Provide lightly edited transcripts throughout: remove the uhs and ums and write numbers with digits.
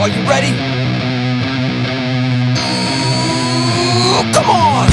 Are you ready? Come on!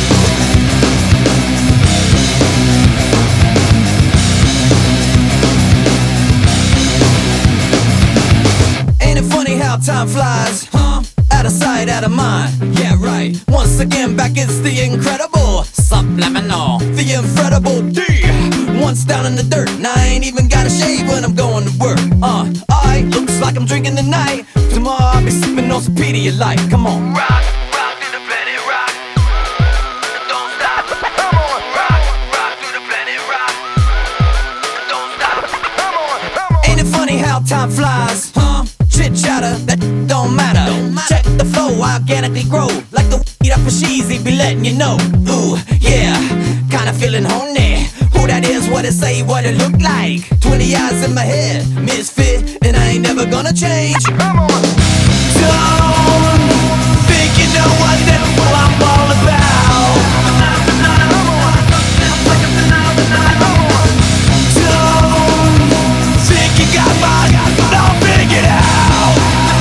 Ain't it funny how time flies, huh? Out of sight, out of mind. Yeah, right. Once again, back it's the incredible Subliminal, the incredible D. Once down in the dirt, and I ain't even got a shave when I'm going to work. I looks like I'm drinking tonight. Tomorrow I'll be sipping on some Pedialyte. Come on. Rock, rock through the planet, rock. Don't stop. Come on. Rock, rock through the planet, rock. Don't stop. Come on, come on. Ain't it funny how time flies, huh? Chit chatter, that don't matter. Check the flow, organically grow. Like the weed up for Sheezy, be letting you know. Ooh, yeah, kinda feeling horny. Who that is, what it say, what it look like. 20 eyes in my head, misfit, and I ain't never gonna change. Come on. Don't think you know what the hell I'm all about. Don't think you got my, I'll figure it out.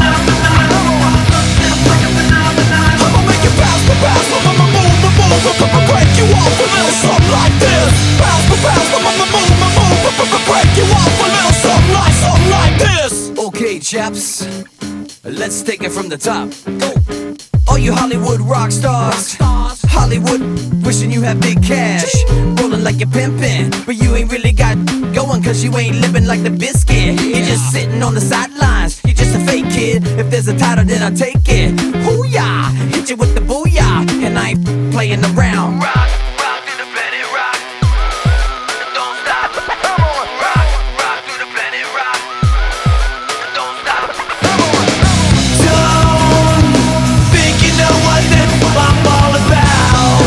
I'ma make you bounce, I'ma move, break you off a little something like this. Bounce, I'ma move, break you off a little something like this. Okay, chaps, let's take it from the top. Go. All you Hollywood rock stars, Hollywood wishing you had big cash, rolling like you're pimpin', but you ain't really got going cause you ain't living like the biscuit. You're just sitting on the sidelines, you're just a fake kid. If there's a title then I'll take it. Hoo-yah, hit you with the booyah, and I ain't playing around. Rock, rock through the planet, rock. Don't stop. Come on. Rock, rock through the planet, rock. Don't stop. Come on. Don't think you know what the hell I'm all about.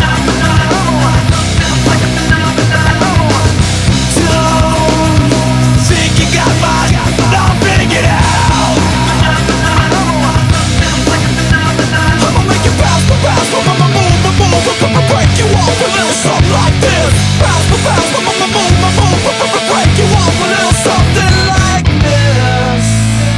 Don't think you got my, I'll figure it out. I'ma make you bounce, I'ma move, break you off a little something like this. Bounce, I'ma move, break you off a little something like this.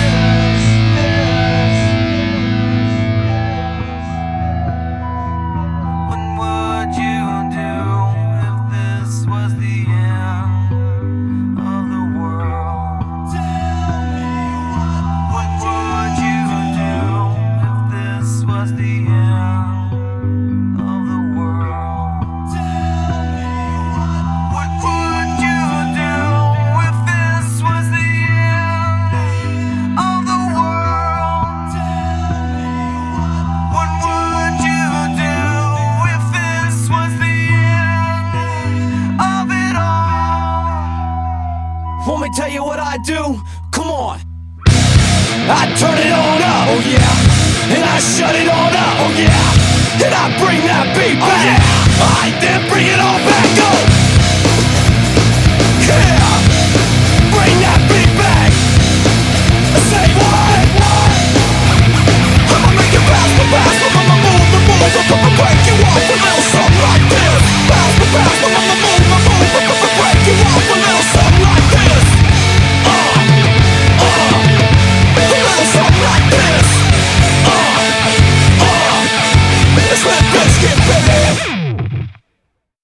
What would you do if this was the end of the world? Tell me what would you do if this was the end of the world? Tell me what would you do if this was the end of the world? Tell me what would you do if this was the end of it all? Want me to tell you what I do? Come on. I turn it on up, oh yeah. And I shut it on up, oh yeah. And I bring that beat back, I then bring it all back up.